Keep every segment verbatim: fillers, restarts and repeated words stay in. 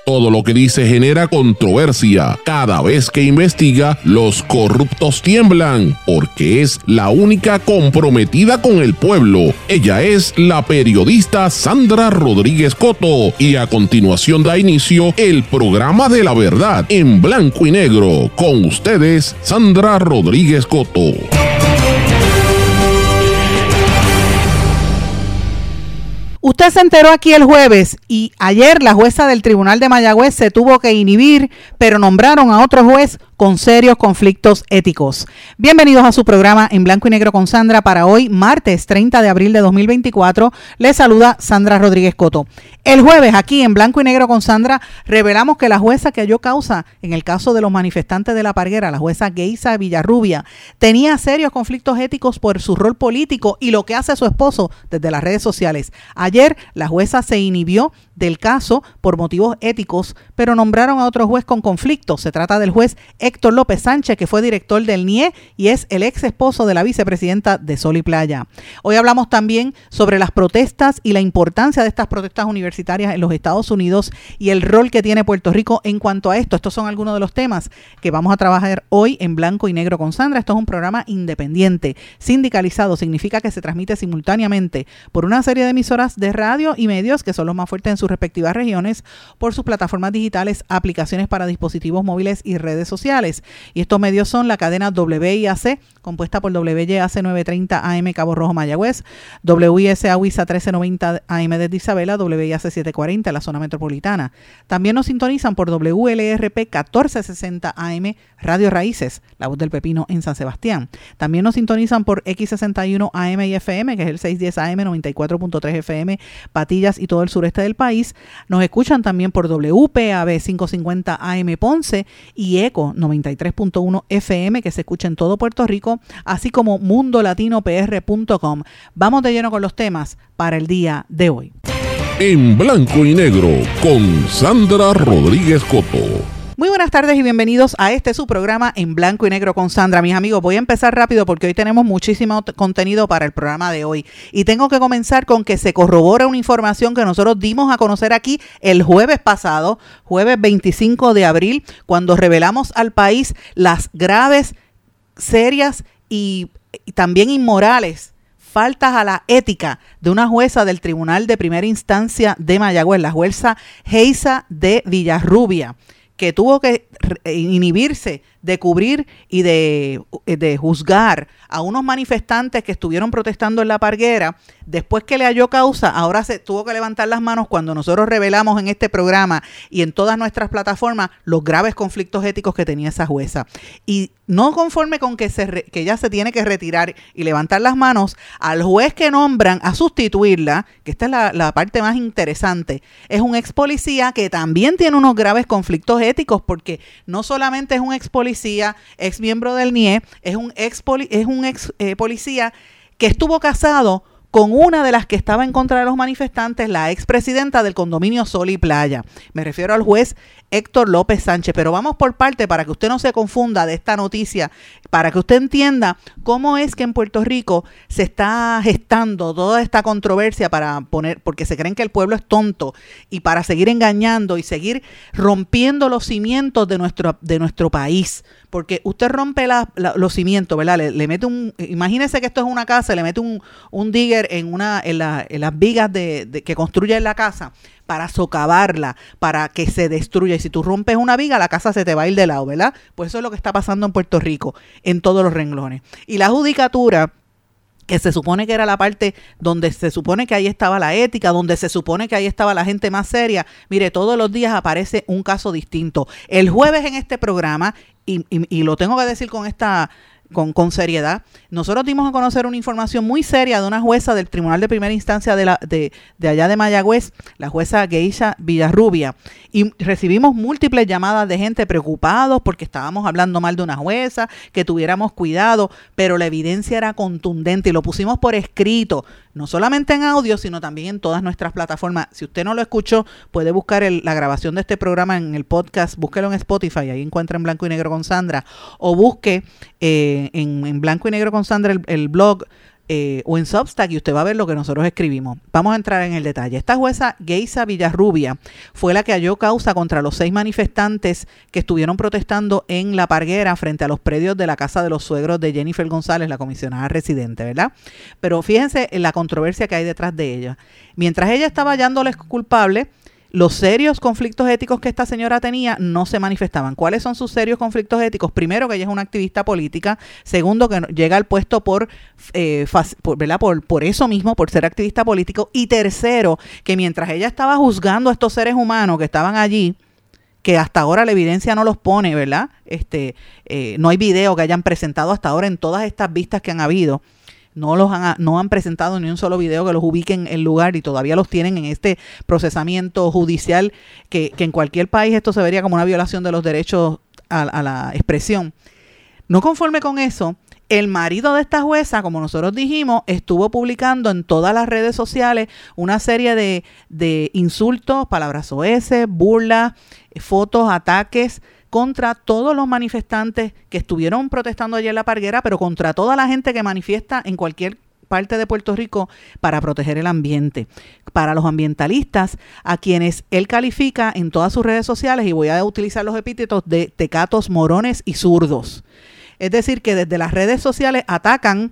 Todo lo que dice genera controversia. Cada vez que investiga, los corruptos tiemblan, porque es la única comprometida con el pueblo. Ella es la periodista Sandra Rodríguez Coto, y a continuación da inicio el programa de la verdad en blanco y negro. Con ustedes, Sandra Rodríguez Coto. Usted se enteró aquí el jueves y ayer la jueza del Tribunal de Mayagüez se tuvo que inhibir, pero nombraron a otro juez con serios conflictos éticos. Bienvenidos a su programa en blanco y negro con Sandra para hoy, martes treinta de abril de dos mil veinticuatro. Les saluda Sandra Rodríguez Coto. El jueves aquí en blanco y negro con Sandra revelamos que la jueza que halló causa en el caso de los manifestantes de La Parguera, la jueza Geisa Villarrubia, tenía serios conflictos éticos por su rol político y lo que hace su esposo desde las redes sociales. Ayer la jueza se inhibió del caso por motivos éticos, pero nombraron a otro juez con conflicto. Se trata del juez Héctor López Sánchez, que fue director del N I E y es el ex esposo de la vicepresidenta de Sol y Playa. Hoy hablamos también sobre las protestas y la importancia de estas protestas universitarias en los Estados Unidos y el rol que tiene Puerto Rico en cuanto a esto. Estos son algunos de los temas que vamos a trabajar hoy en blanco y negro con Sandra. Esto es un programa independiente, sindicalizado. Significa que se transmite simultáneamente por una serie de emisoras de radio y medios que son los más fuertes en sus respectivas regiones, por sus plataformas digitales, aplicaciones para dispositivos móviles y redes sociales. Y estos medios son la cadena W I A C, compuesta por W Y A C novecientos treinta A M Cabo Rojo Mayagüez, W I S A Huiza trece noventa A M desde Isabela, W I A C setecientos cuarenta en la zona metropolitana. También nos sintonizan por W L R P catorce sesenta A M Radio Raíces, la voz del pepino en San Sebastián. También nos sintonizan por X sesenta y uno A M y F M, que es el seiscientos diez A M, noventa y cuatro punto tres F M, Patillas y todo el sureste del país. Nos escuchan también por W P A B quinientos cincuenta A M Ponce y Eco noventa y tres punto uno F M, que se escucha en todo Puerto Rico, así como mundo latino p r punto com. Vamos de lleno con los temas para el día de hoy. En blanco y negro con Sandra Rodríguez Coto. Muy buenas tardes y bienvenidos a este su programa en blanco y negro con Sandra. Mis amigos, voy a empezar rápido porque hoy tenemos muchísimo t- contenido para el programa de hoy. Y tengo que comenzar con que se corrobora una información que nosotros dimos a conocer aquí el jueves pasado, jueves veinticinco de abril, cuando revelamos al país las graves, serias y, y también inmorales faltas a la ética de una jueza del Tribunal de Primera Instancia de Mayagüez, la jueza Geisa de Villarrubia, que tuvo que inhibirse de cubrir y de, de juzgar a unos manifestantes que estuvieron protestando en La Parguera. Después que le halló causa, ahora se tuvo que levantar las manos cuando nosotros revelamos en este programa y en todas nuestras plataformas los graves conflictos éticos que tenía esa jueza. Y no conforme con que, se re, que ella se tiene que retirar y levantar las manos, al juez que nombran a sustituirla, que esta es la, la parte más interesante, es un ex policía que también tiene unos graves conflictos éticos, porque no solamente es un ex policía, ex miembro del N I E, es un ex, poli, es un ex eh, policía que estuvo casado con una de las que estaba en contra de los manifestantes, la expresidenta del condominio Sol y Playa. Me refiero al juez Héctor López Sánchez. Pero vamos por parte para que usted no se confunda de esta noticia, para que usted entienda cómo es que en Puerto Rico se está gestando toda esta controversia para poner, porque se creen que el pueblo es tonto, y para seguir engañando y seguir rompiendo los cimientos de nuestro, de nuestro país. Porque usted rompe la, la, los cimientos, ¿verdad? Le, le mete un, imagínese que esto es una casa, le mete un, un digger en una, en, la, en las vigas de, de, que construye en la casa para socavarla, para que se destruya. Y si tú rompes una viga, la casa se te va a ir de lado, ¿verdad? Pues eso es lo que está pasando en Puerto Rico, en todos los renglones. Y la judicatura, que se supone que era la parte donde se supone que ahí estaba la ética, donde se supone que ahí estaba la gente más seria, mire, todos los días aparece un caso distinto. El jueves en este programa, y, y, y lo tengo que decir con esta... Con, con seriedad, nosotros dimos a conocer una información muy seria de una jueza del Tribunal de Primera Instancia de, la, de, de allá de Mayagüez, la jueza Geisa Villarrubia, y recibimos múltiples llamadas de gente preocupados porque estábamos hablando mal de una jueza, que tuviéramos cuidado, pero la evidencia era contundente y lo pusimos por escrito, no solamente en audio, sino también en todas nuestras plataformas. Si usted no lo escuchó, puede buscar el, la grabación de este programa en el podcast, búsquelo en Spotify, ahí encuentra en blanco y negro con Sandra, o busque eh, En, en blanco y negro con Sandra el, el blog eh, o en Substack y usted va a ver lo que nosotros escribimos. Vamos a entrar en el detalle. Esta jueza Geisa Villarrubia fue la que halló causa contra los seis manifestantes que estuvieron protestando en La Parguera frente a los predios de la casa de los suegros de Jennifer González, la comisionada residente, ¿verdad? Pero fíjense en la controversia que hay detrás de ella. Mientras ella estaba hallándoles culpables, los serios conflictos éticos que esta señora tenía no se manifestaban. ¿Cuáles son sus serios conflictos éticos? Primero, que ella es una activista política. Segundo, que llega al puesto por, eh, por, ¿verdad? Por, por eso mismo, por ser activista político. Y tercero, que mientras ella estaba juzgando a estos seres humanos que estaban allí, que hasta ahora la evidencia no los pone, ¿verdad? Este, eh, no hay video que hayan presentado hasta ahora en todas estas vistas que han habido. No los han, no han presentado ni un solo video que los ubique en el lugar y todavía los tienen en este procesamiento judicial que, que en cualquier país esto se vería como una violación de los derechos a, a la expresión. No conforme con eso, el marido de esta jueza, como nosotros dijimos, estuvo publicando en todas las redes sociales una serie de, de insultos, palabras soeces, burlas, fotos, ataques contra todos los manifestantes que estuvieron protestando ayer en La Parguera, pero contra toda la gente que manifiesta en cualquier parte de Puerto Rico para proteger el ambiente. Para los ambientalistas, a quienes él califica en todas sus redes sociales, y voy a utilizar los epítetos de tecatos, morones y zurdos. Es decir, que desde las redes sociales atacan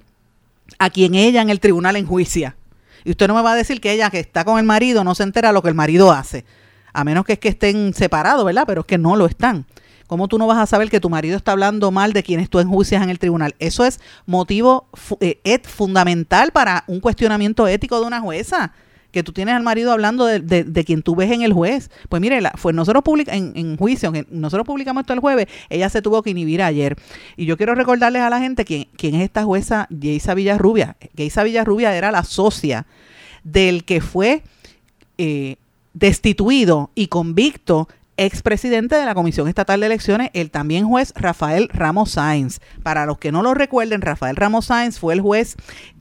a quien ella en el tribunal enjuicia. Y usted no me va a decir que ella, que está con el marido, no se entera lo que el marido hace. A menos que es que estén separados, ¿verdad? Pero es que no lo están. ¿Cómo tú no vas a saber que tu marido está hablando mal de quienes tú enjuicias en el tribunal? Eso es motivo eh, et, fundamental para un cuestionamiento ético de una jueza. Que tú tienes al marido hablando de, de, de quien tú ves en el juez. Pues mire, la, fue nosotros public, en, en juicio, que nosotros publicamos esto el jueves, ella se tuvo que inhibir ayer. Y yo quiero recordarles a la gente quién, quién es esta jueza Geisa Villarrubia. Geisa Villarrubia era la socia del que fue eh, destituido y convicto expresidente de la Comisión Estatal de Elecciones, el también juez Rafael Ramos Sáenz. Para los que no lo recuerden, Rafael Ramos Sáenz fue el juez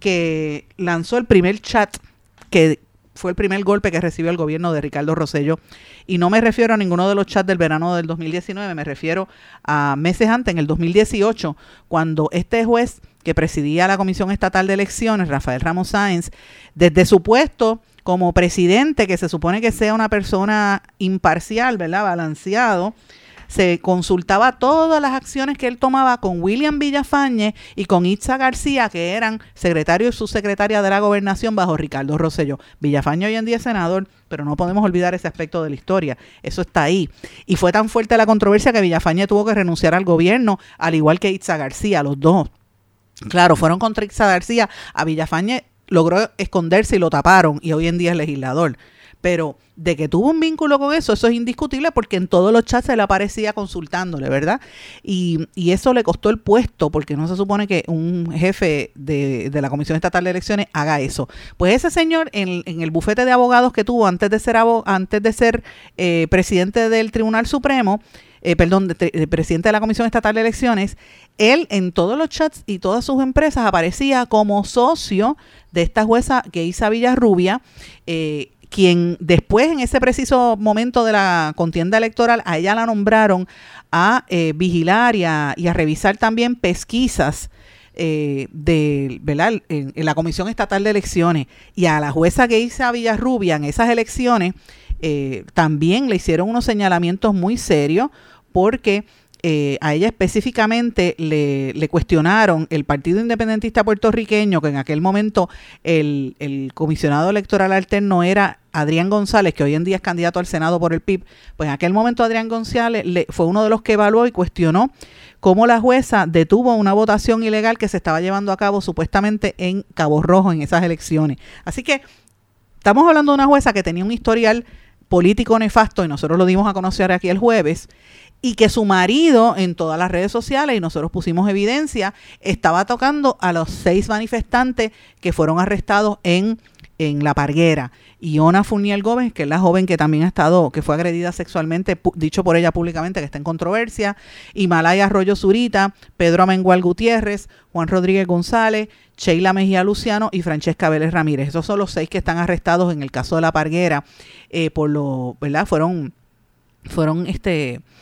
que lanzó el primer chat, que fue el primer golpe que recibió el gobierno de Ricardo Rosselló. Y no me refiero a ninguno de los chats del verano del dos mil diecinueve, me refiero a meses antes, en el dos mil dieciocho, cuando este juez que presidía la Comisión Estatal de Elecciones, Rafael Ramos Sáenz, desde su puesto como presidente, que se supone que sea una persona imparcial, ¿verdad?, balanceado, se consultaba todas las acciones que él tomaba con William Villafañe y con Itza García, que eran secretario y subsecretaria de la Gobernación bajo Ricardo Rosselló. Villafañe hoy en día es senador, pero no podemos olvidar ese aspecto de la historia. Eso está ahí. Y fue tan fuerte la controversia que Villafañe tuvo que renunciar al gobierno, al igual que Itza García, los dos. Claro, fueron contra Itza García. A Villafañe logró esconderse y lo taparon, y hoy en día es legislador. Pero de que tuvo un vínculo con eso, eso es indiscutible, porque en todos los chats se le aparecía consultándole, ¿verdad? Y, y eso le costó el puesto, porque no se supone que un jefe de, de la Comisión Estatal de Elecciones haga eso. Pues ese señor, en, en el bufete de abogados que tuvo antes de ser, abo, antes de ser eh, presidente del Tribunal Supremo, Eh, perdón, de, de presidente de la Comisión Estatal de Elecciones, él en todos los chats y todas sus empresas aparecía como socio de esta jueza Geisa Villarrubia, eh, quien después, en ese preciso momento de la contienda electoral, a ella la nombraron a eh, vigilar y a, y a revisar también pesquisas eh, de, ¿verdad?, en, en la Comisión Estatal de Elecciones. Y a la jueza Geisa Villarrubia en esas elecciones eh, también le hicieron unos señalamientos muy serios, porque eh, a ella específicamente le, le cuestionaron el Partido Independentista Puertorriqueño, que en aquel momento el, el comisionado electoral alterno era Adrián González, que hoy en día es candidato al Senado por el P I B. Pues en aquel momento Adrián González le, fue uno de los que evaluó y cuestionó cómo la jueza detuvo una votación ilegal que se estaba llevando a cabo supuestamente en Cabo Rojo en esas elecciones. Así que estamos hablando de una jueza que tenía un historial político nefasto, y nosotros lo dimos a conocer aquí el jueves, y que su marido en todas las redes sociales, y nosotros pusimos evidencia, estaba tocando a los seis manifestantes que fueron arrestados en, en La Parguera. Iona Furniel Gómez, que es la joven que también ha estado, que fue agredida sexualmente, pu- dicho por ella públicamente, que está en controversia, Himalaya Arroyo Zurita, Pedro Amengual Gutiérrez, Juan Rodríguez González, Sheila Mejía Luciano y Francesca Vélez Ramírez. Esos son los seis que están arrestados en el caso de La Parguera, eh, por lo, ¿verdad? Fueron, fueron este...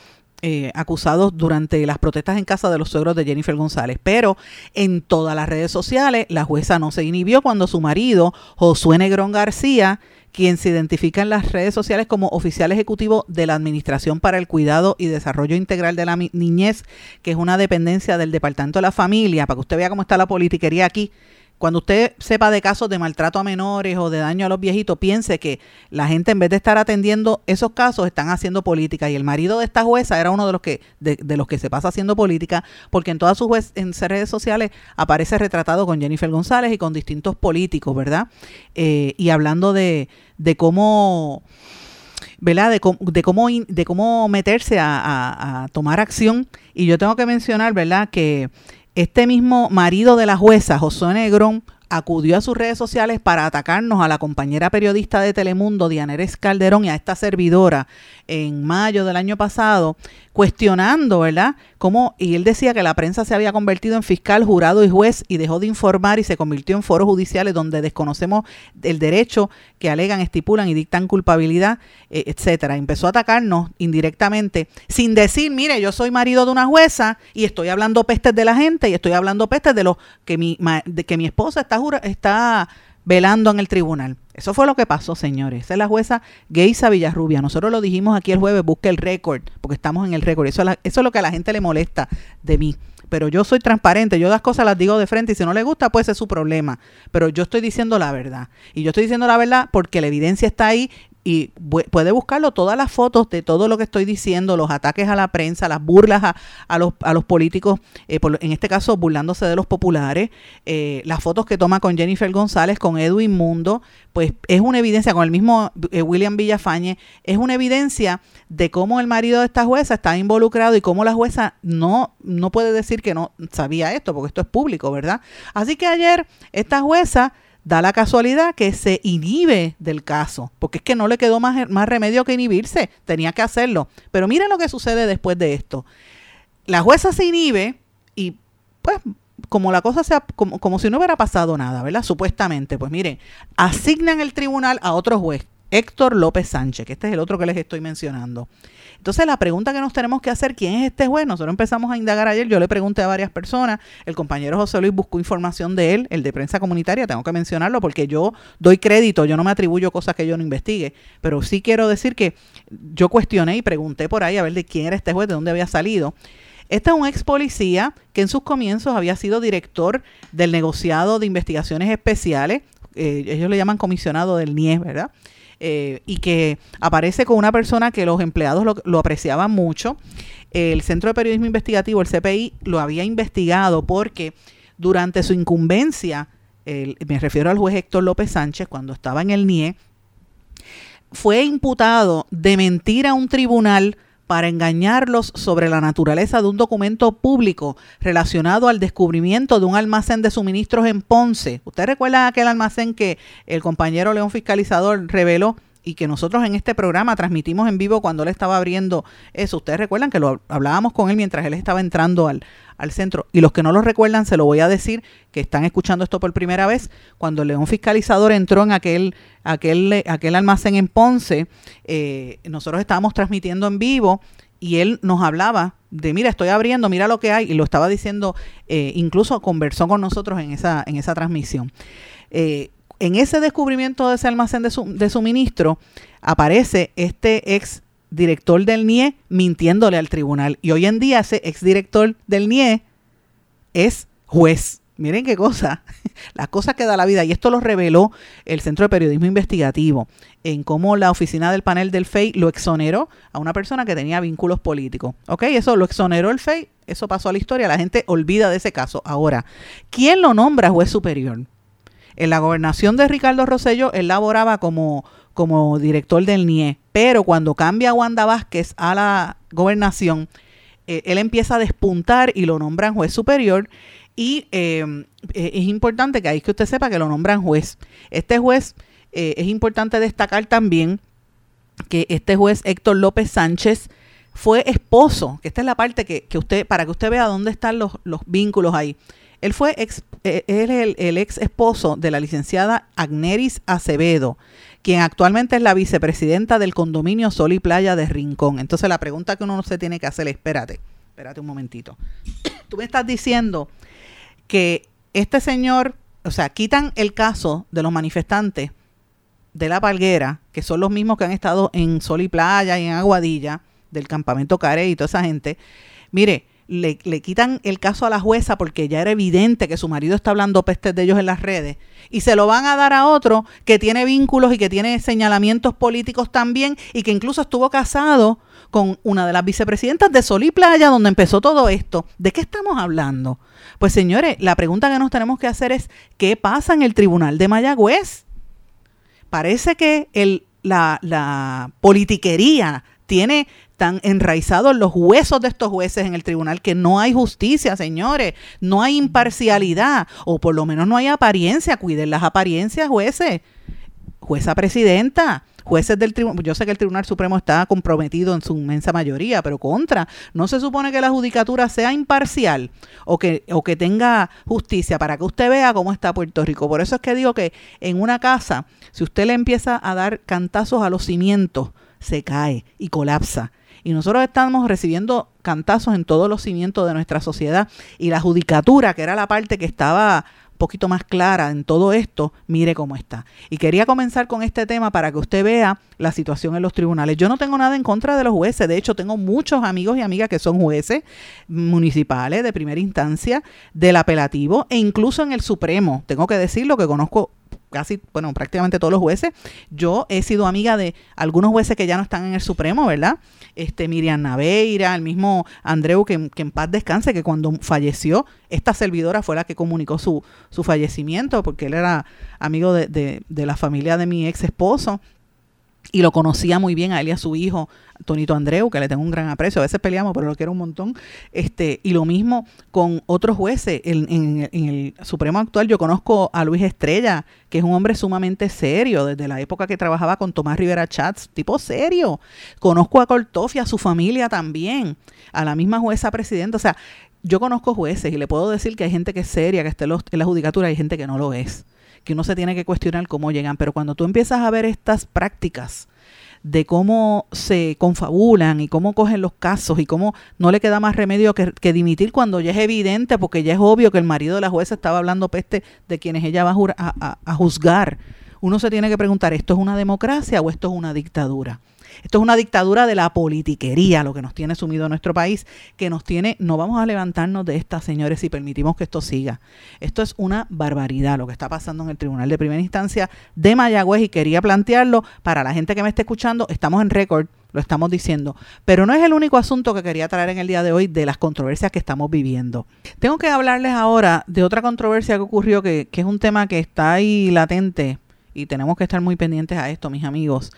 eh, acusados durante las protestas en casa de los suegros de Jennifer González. Pero en todas las redes sociales la jueza no se inhibió cuando su marido, Josué Negrón García, quien se identifica en las redes sociales como oficial ejecutivo de la Administración para el Cuidado y Desarrollo Integral de la Niñez, que es una dependencia del Departamento de la Familia, para que usted vea cómo está la politiquería aquí. Cuando usted sepa de casos de maltrato a menores o de daño a los viejitos, piense que la gente, en vez de estar atendiendo esos casos, están haciendo política. Y el marido de esta jueza era uno de los que de, de los que se pasa haciendo política, porque en todas sus juez, en redes sociales aparece retratado con Jennifer González y con distintos políticos, ¿verdad? Eh, y hablando de, de cómo... ¿verdad? De, de, cómo, de cómo meterse a, a, a tomar acción. Y yo tengo que mencionar, ¿verdad?, que este mismo marido de la jueza, Josué Negrón, acudió a sus redes sociales para atacarnos a la compañera periodista de Telemundo, Dianeres Calderón, y a esta servidora en mayo del año pasado, cuestionando, ¿verdad?, cómo, y él decía que la prensa se había convertido en fiscal, jurado y juez y dejó de informar y se convirtió en foros judiciales donde desconocemos el derecho que alegan, estipulan y dictan culpabilidad, eh, etcétera. Empezó a atacarnos indirectamente sin decir, mire, yo soy marido de una jueza y estoy hablando pestes de la gente y estoy hablando pestes de los que mi, de que mi esposa está, jura, está velando en el tribunal. Eso fue lo que pasó, señores. Esa es la jueza Geisa Villarrubia. Nosotros lo dijimos aquí el jueves, busque el récord, porque estamos en el récord. Eso, eso es lo que a la gente le molesta de mí. Pero yo soy transparente, yo las cosas las digo de frente y si no le gusta, pues es su problema. Pero yo estoy diciendo la verdad. Y yo estoy diciendo la verdad porque la evidencia está ahí y puede buscarlo, todas las fotos de todo lo que estoy diciendo, los ataques a la prensa, las burlas a, a, los, a los políticos, eh, por, en este caso burlándose de los populares, eh, las fotos que toma con Jennifer González, con Edwin Mundo, pues es una evidencia, con el mismo eh, William Villafañe, es una evidencia de cómo el marido de esta jueza está involucrado y cómo la jueza no, no puede decir que no sabía esto, porque esto es público, ¿verdad? Así que ayer esta jueza da la casualidad que se inhibe del caso, porque es que no le quedó más, más remedio que inhibirse, tenía que hacerlo. Pero miren lo que sucede después de esto. La jueza se inhibe y pues como la cosa sea, como, como si no hubiera pasado nada, ¿verdad? Supuestamente, pues miren, asignan el tribunal a otro juez, Héctor López Sánchez, que este es el otro que les estoy mencionando. Entonces la pregunta que nos tenemos que hacer, ¿quién es este juez? Nosotros empezamos a indagar ayer, yo le pregunté a varias personas, el compañero José Luis buscó información de él, el de prensa comunitaria, tengo que mencionarlo porque yo doy crédito, yo no me atribuyo cosas que yo no investigue, pero sí quiero decir que yo cuestioné y pregunté por ahí a ver de quién era este juez, de dónde había salido. Este es un ex policía que en sus comienzos había sido director del negociado de investigaciones especiales, eh, ellos le llaman comisionado del N I E, ¿verdad? Eh, y que aparece con una persona que los empleados lo, lo apreciaban mucho. El Centro de Periodismo Investigativo, el C P I, lo había investigado porque durante su incumbencia, el, me refiero al juez Héctor López Sánchez, cuando estaba en el N I E, fue imputado de mentir a un tribunal para engañarlos sobre la naturaleza de un documento público relacionado al descubrimiento de un almacén de suministros en Ponce. ¿Usted recuerda aquel almacén que el compañero León Fiscalizador reveló y que nosotros en este programa transmitimos en vivo cuando él estaba abriendo eso? Ustedes recuerdan que lo hablábamos con él mientras él estaba entrando al, al centro. Y los que no lo recuerdan, se lo voy a decir, que están escuchando esto por primera vez. Cuando el León Fiscalizador entró en aquel, aquel, aquel almacén en Ponce, eh, nosotros estábamos transmitiendo en vivo y él nos hablaba de, mira, estoy abriendo, mira lo que hay, y lo estaba diciendo, eh, incluso conversó con nosotros en esa, en esa transmisión. Eh, En ese descubrimiento de ese almacén de, su, de suministro aparece este ex director del N I E mintiéndole al tribunal. Y hoy en día ese ex director del N I E es juez. Miren qué cosa, las cosas que da la vida. Y esto lo reveló el Centro de Periodismo Investigativo, en cómo la oficina del panel del F E I lo exoneró a una persona que tenía vínculos políticos. Ok, eso lo exoneró el F E I, eso pasó a la historia, la gente olvida de ese caso. Ahora, ¿quién lo nombra juez superior? En la gobernación de Ricardo Rosselló, él laboraba como, como director del N I E, pero cuando cambia a Wanda Vázquez a la gobernación, eh, él empieza a despuntar y lo nombran juez superior. Y eh, es importante que ahí que usted sepa que lo nombran juez. Este juez, eh, es importante destacar también que este juez Héctor López Sánchez fue esposo, que esta es la parte que, que usted, para que usted vea dónde están los, los vínculos ahí. Él fue ex, eh, él es el, el ex esposo de la licenciada Agneris Acevedo, quien actualmente es la vicepresidenta del condominio Sol y Playa de Rincón. Entonces la pregunta que uno no se tiene que hacer es, espérate, espérate un momentito. Tú me estás diciendo que este señor, o sea, quitan el caso de los manifestantes de La Palguera, que son los mismos que han estado en Sol y Playa y en Aguadilla, del campamento Carey y toda esa gente. Mire, le, le quitan el caso a la jueza porque ya era evidente que su marido está hablando pestes de ellos en las redes, y se lo van a dar a otro que tiene vínculos y que tiene señalamientos políticos también, y que incluso estuvo casado con una de las vicepresidentas de Sol y Playa, donde empezó todo esto. ¿De qué estamos hablando? Pues señores, la pregunta que nos tenemos que hacer es, ¿qué pasa en el tribunal de Mayagüez? Parece que el, la, la politiquería tiene tan enraizados los huesos de estos jueces en el tribunal que no hay justicia, señores, no hay imparcialidad, o por lo menos no hay apariencia. Cuiden las apariencias, jueces. Jueza presidenta, jueces del tribunal, yo sé que el Tribunal Supremo está comprometido en su inmensa mayoría, pero contra, no se supone que la judicatura sea imparcial o que, o que tenga justicia, para que usted vea cómo está Puerto Rico. Por eso es que digo que en una casa, si usted le empieza a dar cantazos a los cimientos, se cae y colapsa. Y nosotros estamos recibiendo cantazos en todos los cimientos de nuestra sociedad, y la judicatura, que era la parte que estaba un poquito más clara en todo esto, mire cómo está. Y quería comenzar con este tema para que usted vea la situación en los tribunales. Yo no tengo nada en contra de los jueces, de hecho tengo muchos amigos y amigas que son jueces municipales de primera instancia, del apelativo e incluso en el Supremo. Tengo que decirlo que conozco casi, bueno, prácticamente todos los jueces. Yo he sido amiga de algunos jueces que ya no están en el Supremo, ¿verdad? Este, Miriam Naveira, el mismo Andreu, que, que en paz descanse, que cuando falleció, esta servidora fue la que comunicó su, su fallecimiento, porque él era amigo de, de, de la familia de mi ex esposo, y lo conocía muy bien a él y a su hijo, Tonito Andreu, que le tengo un gran aprecio. A veces peleamos, pero lo quiero un montón. Este, y lo mismo con otros jueces. En, en, en el Supremo actual yo conozco a Luis Estrella, que es un hombre sumamente serio, desde la época que trabajaba con Tomás Rivera Chats, tipo serio. Conozco a Cortofia, a su familia también, a la misma jueza presidenta. O sea, yo conozco jueces y le puedo decir que hay gente que es seria, que está en, los, en la judicatura, y hay gente que no lo es, que uno se tiene que cuestionar cómo llegan. Pero cuando tú empiezas a ver estas prácticas de cómo se confabulan y cómo cogen los casos y cómo no le queda más remedio que, que dimitir cuando ya es evidente, porque ya es obvio que el marido de la jueza estaba hablando peste de quienes ella va a, jura, a, a, a juzgar, uno se tiene que preguntar, ¿esto es una democracia o esto es una dictadura? Esto es una dictadura de la politiquería, lo que nos tiene sumido en nuestro país, que nos tiene, no vamos a levantarnos de esta, señores, si permitimos que esto siga. Esto es una barbaridad lo que está pasando en el Tribunal de Primera Instancia de Mayagüez, y quería plantearlo para la gente que me esté escuchando. Estamos en récord, lo estamos diciendo, pero no es el único asunto que quería traer en el día de hoy de las controversias que estamos viviendo. Tengo que hablarles ahora de otra controversia que ocurrió, que, que es un tema que está ahí latente, y tenemos que estar muy pendientes a esto, mis amigos.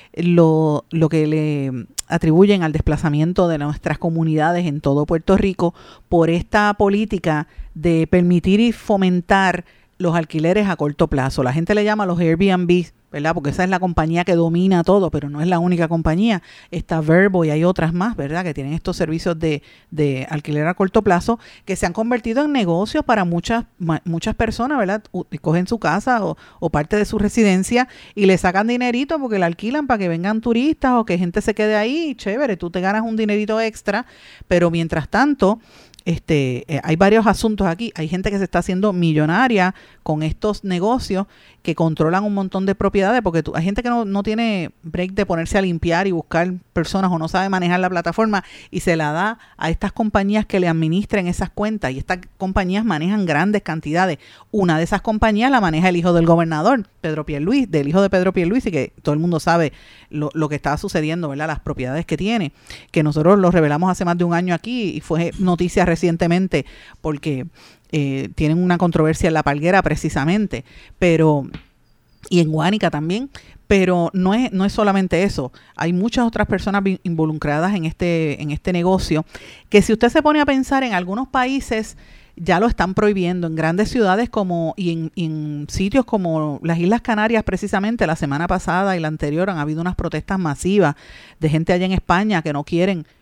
Lo, lo que le atribuyen al desplazamiento de nuestras comunidades en todo Puerto Rico por esta política de permitir y fomentar los alquileres a corto plazo. La gente le llama los Airbnb, ¿verdad? Porque esa es la compañía que domina todo, pero no es la única compañía. Está Verbo y hay otras más, ¿verdad?, que tienen estos servicios de, de alquiler a corto plazo, que se han convertido en negocios para muchas muchas personas, ¿verdad? Cogen su casa o, o parte de su residencia y le sacan dinerito porque la alquilan para que vengan turistas o que gente se quede ahí. Chévere, tú te ganas un dinerito extra, pero mientras tanto, Este, eh, hay varios asuntos aquí. Hay gente que se está haciendo millonaria con estos negocios que controlan un montón de propiedades, porque tú, hay gente que no, no tiene break de ponerse a limpiar y buscar personas, o no sabe manejar la plataforma, y se la da a estas compañías que le administren esas cuentas, y estas compañías manejan grandes cantidades. Una de esas compañías la maneja el hijo del gobernador, Pedro Pierluisi, del hijo de Pedro Pierluisi, que todo el mundo sabe lo, lo que está sucediendo, ¿verdad? Las propiedades que tiene, que nosotros lo revelamos hace más de un año aquí y fue noticia recientemente porque eh, tienen una controversia en La Palguera precisamente, pero y en Guánica también, pero no es no es solamente eso. Hay muchas otras personas involucradas en este en este negocio, que si usted se pone a pensar, en algunos países ya lo están prohibiendo, en grandes ciudades como y en, y en sitios como las Islas Canarias. Precisamente la semana pasada y la anterior han habido unas protestas masivas de gente allá en España que no quieren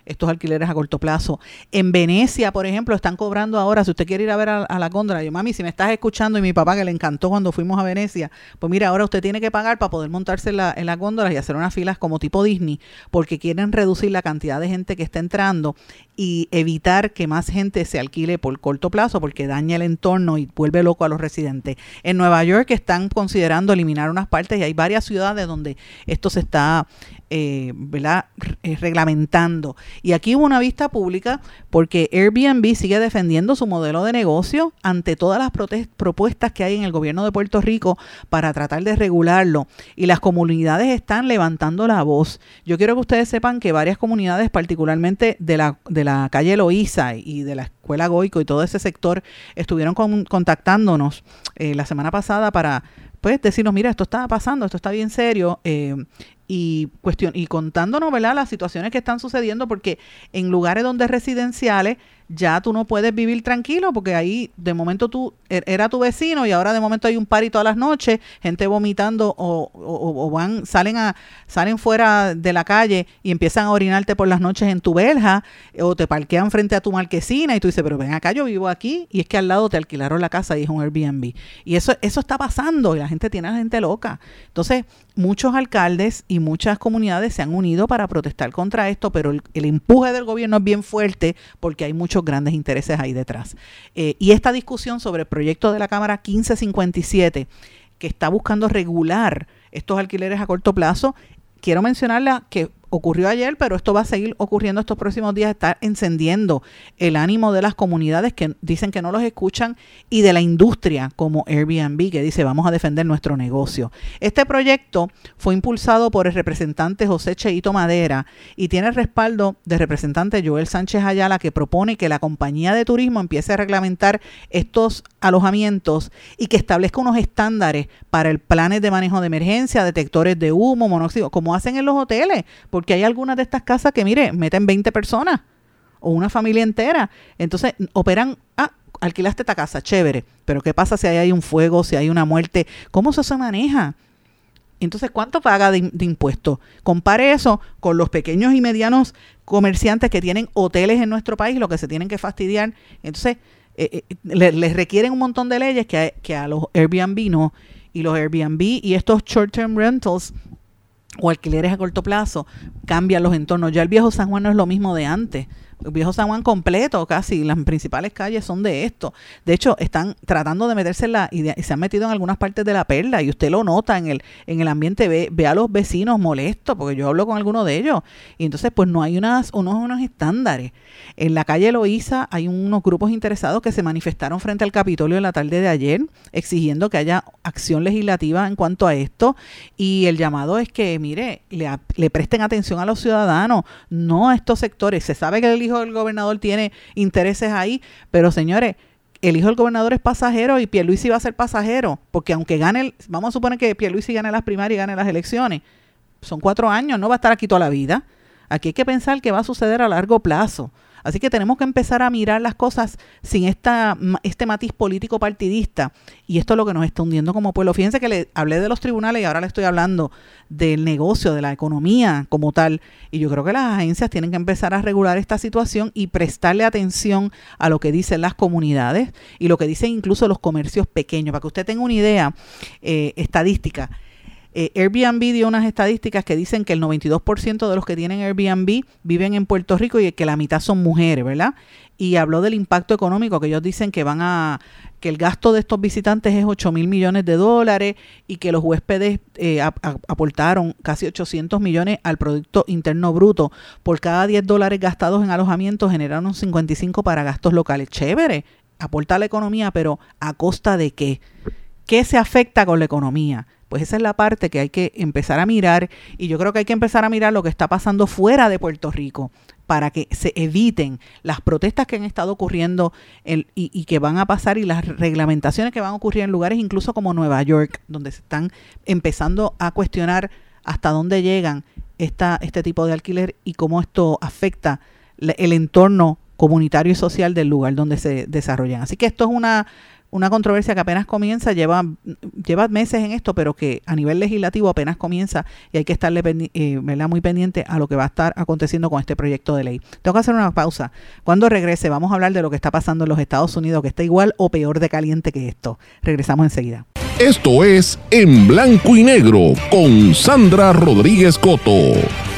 estos alquileres a corto plazo. En Venecia, por ejemplo, están cobrando ahora, si usted quiere ir a ver a, a la góndola, yo, mami, si me estás escuchando, y mi papá que le encantó cuando fuimos a Venecia, pues mira, ahora usted tiene que pagar para poder montarse en la, en las góndolas y hacer unas filas como tipo Disney, porque quieren reducir la cantidad de gente que está entrando y evitar que más gente se alquile por corto plazo, porque daña el entorno y vuelve loco a los residentes. En Nueva York están considerando eliminar unas partes y hay varias ciudades donde esto se está eh, ¿verdad? reglamentando. Y aquí hubo una vista pública porque Airbnb sigue defendiendo su modelo de negocio ante todas las protest- propuestas que hay en el gobierno de Puerto Rico para tratar de regularlo. Y las comunidades están levantando la voz. Yo quiero que ustedes sepan que varias comunidades, particularmente de la, de la calle Loíza y de la Escuela Goico y todo ese sector, estuvieron con, contactándonos eh, la semana pasada para pues decirnos, mira, esto está pasando, esto está bien serio, eh, y cuestión y contándonos, ¿verdad?, las situaciones que están sucediendo, porque en lugares donde residenciales ya tú no puedes vivir tranquilo, porque ahí de momento tú er, era tu vecino y ahora de momento hay un party todas las noches, gente vomitando o, o, o van salen a salen fuera de la calle y empiezan a orinarte por las noches en tu verja, o te parquean frente a tu marquesina y tú dices, pero ven acá, yo vivo aquí, y es que al lado te alquilaron la casa y es un Airbnb. Y eso eso está pasando y la gente tiene a la gente loca. Entonces, muchos alcaldes y muchas comunidades se han unido para protestar contra esto, pero el, el empuje del gobierno es bien fuerte porque hay muchos grandes intereses ahí detrás. Eh, y esta discusión sobre el proyecto de la Cámara quince cincuenta y siete, que está buscando regular estos alquileres a corto plazo, quiero mencionarla que ocurrió ayer, pero esto va a seguir ocurriendo estos próximos días, está encendiendo el ánimo de las comunidades que dicen que no los escuchan y de la industria como Airbnb, que dice vamos a defender nuestro negocio. Este proyecto fue impulsado por el representante José Cheito Madera y tiene el respaldo del representante Joel Sánchez Ayala, que propone que la compañía de turismo empiece a reglamentar estos alojamientos y que establezca unos estándares para el planes de manejo de emergencia, detectores de humo, monóxido, como hacen en los hoteles, porque Porque hay algunas de estas casas que, mire, meten veinte personas o una familia entera. Entonces, operan, ah, alquilaste esta casa, chévere, pero ¿qué pasa si hay un fuego, si hay una muerte? ¿Cómo eso se maneja? Entonces, ¿cuánto paga de, de impuestos? Compare eso con los pequeños y medianos comerciantes que tienen hoteles en nuestro país, lo que se tienen que fastidiar. Entonces, eh, eh, les, les requieren un montón de leyes que a, que a los Airbnb no. Y los Airbnb y estos short-term rentals o alquileres a corto plazo cambian los entornos. Ya el viejo San Juan no es lo mismo de antes. El viejo San Juan completo, casi las principales calles son de esto. De hecho, están tratando de meterse en la y, de, y se han metido en algunas partes de la Perla, y usted lo nota en el en el ambiente, ve, ve a los vecinos molestos, porque yo hablo con algunos de ellos, y entonces pues no hay unas unos unos estándares. En la calle Loíza hay unos grupos interesados que se manifestaron frente al Capitolio en la tarde de ayer, exigiendo que haya acción legislativa en cuanto a esto, y el llamado es que, mire, le, le presten atención a los ciudadanos, no a estos sectores. Se sabe que el hijo del gobernador tiene intereses ahí, pero señores, el hijo del gobernador es pasajero y Pierluisi va a ser pasajero, porque aunque gane, el, vamos a suponer que Pierluisi gane las primarias y gane las elecciones, son cuatro años, no va a estar aquí toda la vida. Aquí hay que pensar que va a suceder a largo plazo. Así que tenemos que empezar a mirar las cosas sin esta este matiz político partidista, y esto es lo que nos está hundiendo como pueblo. Fíjense que le hablé de los tribunales y ahora le estoy hablando del negocio, de la economía como tal, y yo creo que las agencias tienen que empezar a regular esta situación y prestarle atención a lo que dicen las comunidades y lo que dicen incluso los comercios pequeños. Para que usted tenga una idea eh, estadística, Eh, Airbnb dio unas estadísticas que dicen que el noventa y dos por ciento de los que tienen Airbnb viven en Puerto Rico y que la mitad son mujeres, ¿verdad? Y habló del impacto económico, que ellos dicen que van a que el gasto de estos visitantes es ocho mil millones de dólares y que los huéspedes eh, a, a, aportaron casi ochocientos millones al Producto Interno Bruto. Por cada diez dólares gastados en alojamiento generaron cincuenta y cinco para gastos locales. Chévere, aporta a la economía, pero ¿a costa de qué? ¿Qué se afecta con la economía? Pues esa es la parte que hay que empezar a mirar, y yo creo que hay que empezar a mirar lo que está pasando fuera de Puerto Rico para que se eviten las protestas que han estado ocurriendo el, y, y que van a pasar, y las reglamentaciones que van a ocurrir en lugares incluso como Nueva York, donde se están empezando a cuestionar hasta dónde llegan esta, este tipo de alquiler y cómo esto afecta el entorno comunitario y social del lugar donde se desarrollan. Así que esto es una una controversia que apenas comienza, lleva, lleva meses en esto, pero que a nivel legislativo apenas comienza y hay que estarle eh, ¿verdad? muy pendiente a lo que va a estar aconteciendo con este proyecto de ley. Tengo que hacer una pausa. Cuando regrese vamos a hablar de lo que está pasando en los Estados Unidos, que está igual o peor de caliente que esto. Regresamos enseguida. Esto es En Blanco y Negro con Sandra Rodríguez Coto.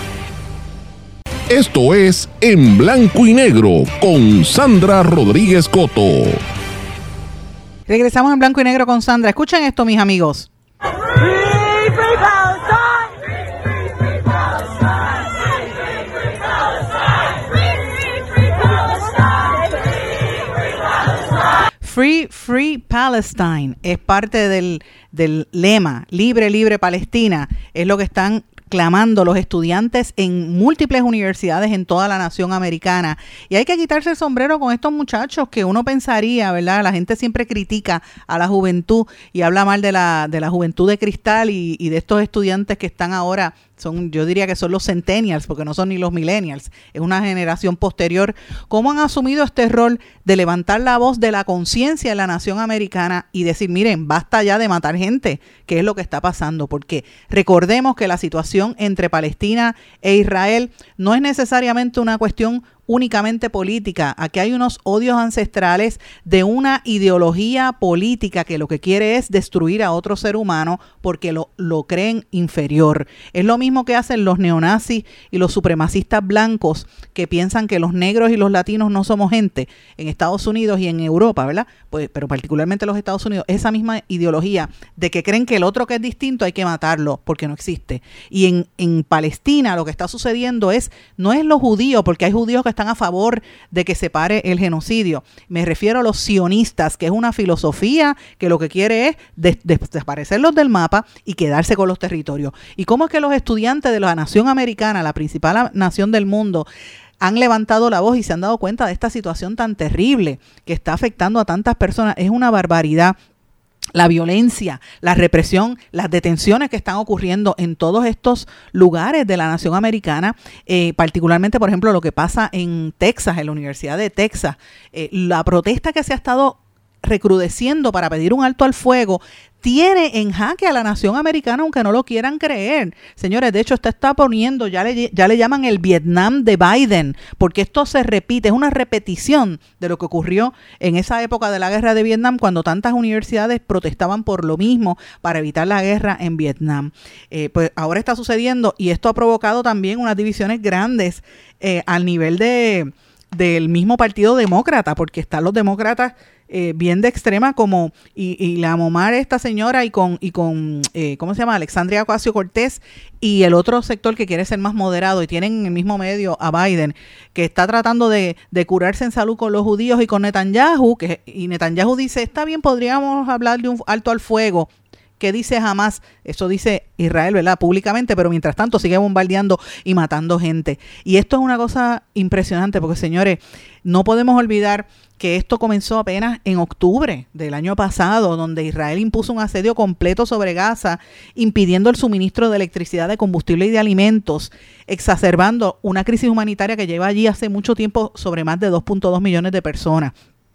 Esto es En Blanco y Negro con Sandra Rodríguez Coto. Regresamos en Blanco y Negro con Sandra. Escuchen esto, mis amigos. Free, Free Palestine es parte del, del lema Libre, Libre Palestina. Es lo que están clamando los estudiantes en múltiples universidades en toda la nación americana. Y hay que quitarse el sombrero con estos muchachos que uno pensaría, ¿verdad? La gente siempre critica a la juventud y habla mal de la, de la juventud de cristal y, y de estos estudiantes que están ahora, son, yo diría que son los centennials, porque no son ni los millennials, es una generación posterior. ¿Cómo han asumido este rol de levantar la voz de la conciencia de la nación americana y decir, miren, basta ya de matar gente, que es lo que está pasando? Porque recordemos que la situación entre Palestina e Israel no es necesariamente una cuestión únicamente política. Aquí hay unos odios ancestrales de una ideología política que lo que quiere es destruir a otro ser humano porque lo, lo creen inferior. Es lo mismo que hacen los neonazis y los supremacistas blancos que piensan que los negros y los latinos no somos gente en Estados Unidos y en Europa, ¿verdad? Pues, pero particularmente los Estados Unidos, esa misma ideología de que creen que el otro que es distinto hay que matarlo porque no existe. Y en, en Palestina lo que está sucediendo es, no es los judíos, porque hay judíos que están a favor de que se pare el genocidio. Me refiero a los sionistas, que es una filosofía que lo que quiere es des- desaparecerlos del mapa y quedarse con los territorios. ¿Y cómo es que los estudiantes de la nación americana, la principal nación del mundo, han levantado la voz y se han dado cuenta de esta situación tan terrible que está afectando a tantas personas? Es una barbaridad. La violencia, la represión, las detenciones que están ocurriendo en todos estos lugares de la nación americana, eh, particularmente, por ejemplo, lo que pasa en Texas, en la Universidad de Texas, eh, la protesta que se ha estado recrudeciendo para pedir un alto al fuego, tiene en jaque a la nación americana, aunque no lo quieran creer. Señores, de hecho, esto está poniendo, ya le, ya le llaman el Vietnam de Biden, porque esto se repite, es una repetición de lo que ocurrió en esa época de la guerra de Vietnam, cuando tantas universidades protestaban por lo mismo para evitar la guerra en Vietnam. Eh, pues ahora está sucediendo y esto ha provocado también unas divisiones grandes eh, al nivel de del mismo Partido Demócrata, porque están los demócratas eh, bien de extrema como y, y la Momar esta señora y con y con eh, ¿cómo se llama? Alexandria Ocasio-Cortez, y el otro sector que quiere ser más moderado y tienen en el mismo medio a Biden, que está tratando de, de curarse en salud con los judíos y con Netanyahu, que y Netanyahu dice, está bien, podríamos hablar de un alto al fuego. ¿Qué dice Hamas? Eso dice Israel, ¿verdad? Públicamente, pero mientras tanto sigue bombardeando y matando gente. Y esto es una cosa impresionante porque, señores, no podemos olvidar que esto comenzó apenas en octubre del año pasado, donde Israel impuso un asedio completo sobre Gaza, impidiendo el suministro de electricidad, de combustible y de alimentos, exacerbando una crisis humanitaria que lleva allí hace mucho tiempo sobre más de dos punto dos millones de personas.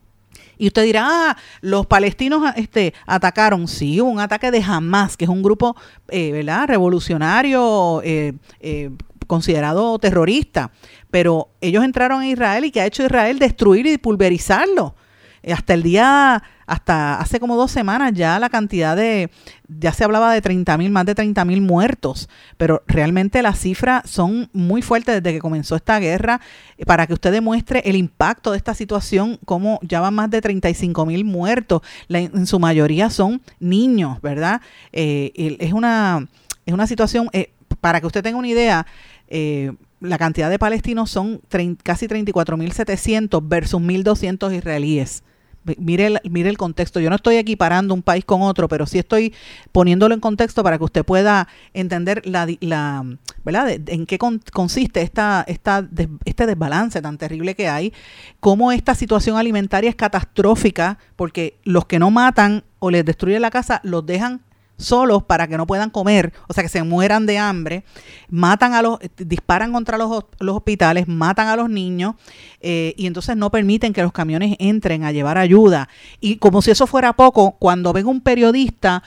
Y usted dirá, ah, los palestinos este, atacaron. Sí, hubo un ataque de Hamas, que es un grupo eh, ¿verdad? revolucionario, eh, eh, considerado terrorista. Pero ellos entraron a Israel y ¿qué ha hecho Israel? Destruir y pulverizarlo. Eh, hasta el día, hasta hace como dos semanas ya la cantidad de, ya se hablaba de treinta mil, más de treinta mil muertos, pero realmente las cifras son muy fuertes desde que comenzó esta guerra, eh, para que usted demuestre el impacto de esta situación, como ya van más de treinta y cinco mil muertos, la, en su mayoría son niños, ¿verdad? Eh, es una, es una situación, eh, para que usted tenga una idea, eh, la cantidad de palestinos son treinta, casi treinta y cuatro mil setecientos versus mil doscientos israelíes. Mire el, mire el contexto. Yo no estoy equiparando un país con otro, pero sí estoy poniéndolo en contexto para que usted pueda entender la, la ¿verdad? De, de, en qué con, consiste esta, esta des, este desbalance tan terrible que hay, cómo esta situación alimentaria es catastrófica, porque los que no matan o les destruyen la casa los dejan solos para que no puedan comer, o sea, que se mueran de hambre, matan a los, disparan contra los, los hospitales, matan a los niños, eh, y entonces no permiten que los camiones entren a llevar ayuda. Y como si eso fuera poco, cuando ven un periodista,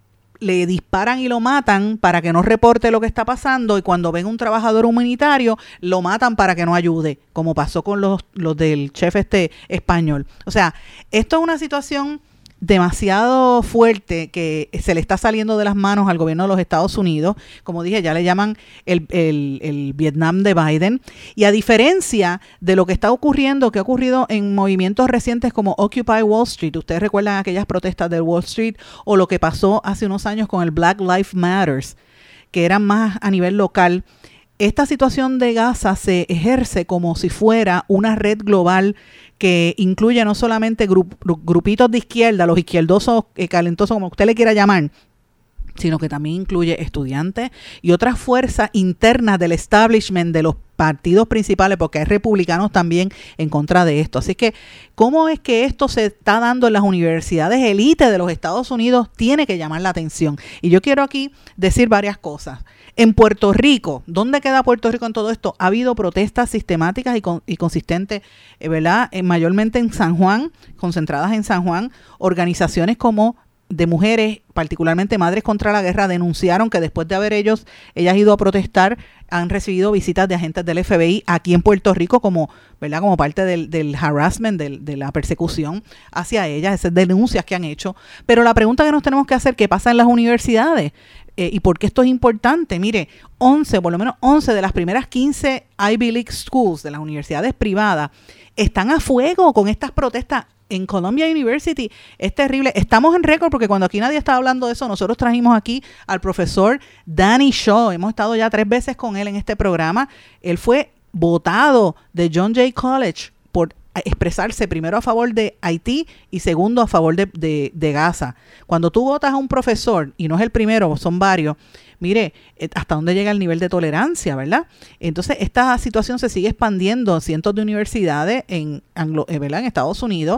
le disparan y lo matan para que no reporte lo que está pasando, y cuando ven un trabajador humanitario, lo matan para que no ayude, como pasó con los, los del chef este español. O sea, esto es una situación demasiado fuerte que se le está saliendo de las manos al gobierno de los Estados Unidos. Como dije, ya le llaman el, el, el Vietnam de Biden. Y a diferencia de lo que está ocurriendo, que ha ocurrido en movimientos recientes como Occupy Wall Street, ustedes recuerdan aquellas protestas de Wall Street, o lo que pasó hace unos años con el Black Lives Matter, que eran más a nivel local. Esta situación de Gaza se ejerce como si fuera una red global que incluye no solamente grup, grupitos de izquierda, los izquierdosos, eh, calentosos, como usted le quiera llamar, sino que también incluye estudiantes y otras fuerzas internas del establishment de los partidos principales, porque hay republicanos también en contra de esto. Así que, ¿cómo es que esto se está dando en las universidades élite de los Estados Unidos? Tiene que llamar la atención. Y yo quiero aquí decir varias cosas. En Puerto Rico, ¿dónde queda Puerto Rico en todo esto? Ha habido protestas sistemáticas y, con, y consistentes, eh, ¿verdad? Eh, mayormente en San Juan, concentradas en San Juan, organizaciones como de mujeres, particularmente Madres contra la Guerra, denunciaron que después de haber ellos, ellas ido a protestar, han recibido visitas de agentes del F B I aquí en Puerto Rico como, ¿verdad? Como parte del, del harassment, del, de la persecución hacia ellas, esas denuncias que han hecho. Pero la pregunta que nos tenemos que hacer, ¿qué pasa en las universidades? Eh, ¿Y por qué esto es importante? Mire, once, por lo menos once de las primeras quince Ivy League Schools, de las universidades privadas, están a fuego con estas protestas. En Columbia University es terrible. Estamos en récord porque cuando aquí nadie estaba hablando de eso, nosotros trajimos aquí al profesor Danny Shaw. Hemos estado ya tres veces con él en este programa. Él fue votado de John Jay College por expresarse primero a favor de Haití y segundo a favor de, de, de Gaza. Cuando tú votas a un profesor, y no es el primero, son varios, mire, hasta dónde llega el nivel de tolerancia, ¿verdad? Entonces, esta situación se sigue expandiendo en cientos de universidades en, Anglo, ¿verdad? en Estados Unidos,